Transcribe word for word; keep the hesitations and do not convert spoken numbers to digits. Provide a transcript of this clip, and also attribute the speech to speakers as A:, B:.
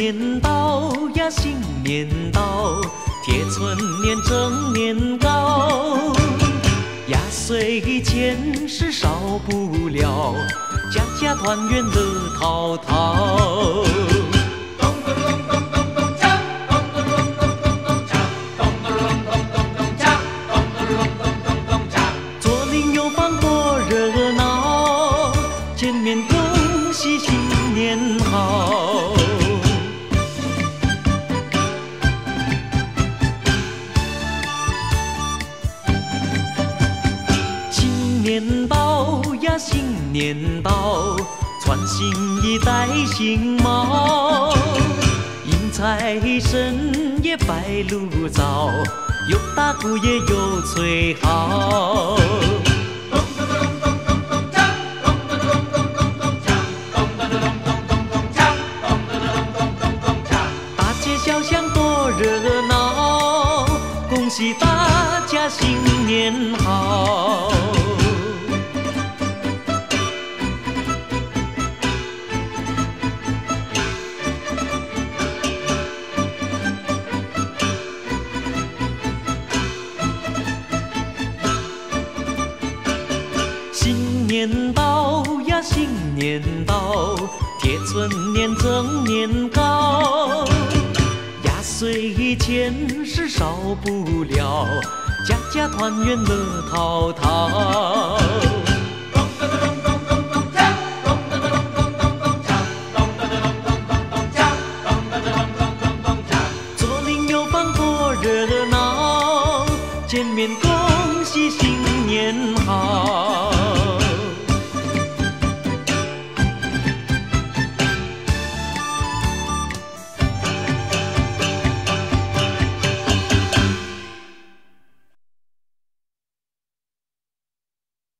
A: 年到呀，新年到，贴春联整年糕。压岁钱是少不了，家家团圆乐陶陶。左邻右坊多热闹，见面恭喜新年好。新年到呀，新年到，穿新衣戴新帽，迎财神也拜炉灶，有打鼓也有吹号。大街小巷多热闹，恭喜大家新年好。新年到呀，新年到，贴春联整年糕。压岁钱是少不了，家家团圆乐陶陶。左邻右坊多热闹，见面恭喜新年好。